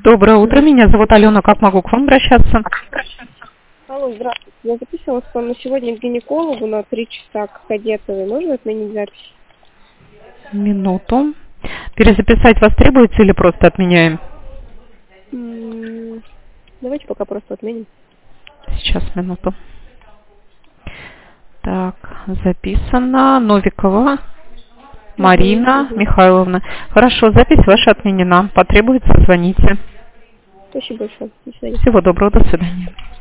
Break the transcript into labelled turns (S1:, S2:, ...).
S1: Доброе утро, меня зовут Алена, как могу к вам обращаться?
S2: Алло, здравствуйте. Я записывалась к вам на сегодня к гинекологу на 3 часа к Кадетовой. Можно отменить запись?
S1: Минуту. Перезаписать вас требуется или просто отменяем?
S2: Давайте пока просто отменим.
S1: Сейчас, минуту. Так, записано. Новикова Марина Михайловна. Хорошо, запись ваша отменена. Потребуется, звоните.
S2: Спасибо большое. До свидания.
S1: Всего доброго, до свидания.